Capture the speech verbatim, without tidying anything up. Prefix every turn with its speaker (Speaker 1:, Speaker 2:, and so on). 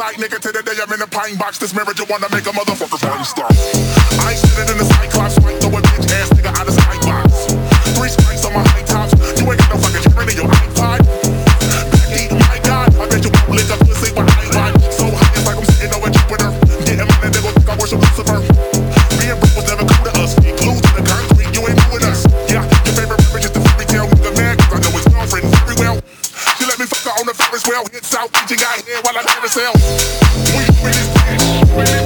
Speaker 1: side nigga to the day I'm in the pine box. This marriage you wanna make a motherfucker party start. I ain't sitting in the cyclops, might throw a bitch ass nigga out of skybox. Three strikes on my high tops, you ain't got no fucking hearing in your iPod. Becky, my God, I bet you won't lick up pussy with I ride. So high, it's like I'm sitting over Jupiter. Getting money, they gon' think I worship Lucifer. Being broke was never cool to us. Be glued to the concrete, you ain't doing us. Yeah, your favorite rapper just a fairy tale with a man, cause I know his girlfriend very well. She let me fuck her on the Ferris wheel, hits out, teaching got here while I carousel. We, we, this bitch,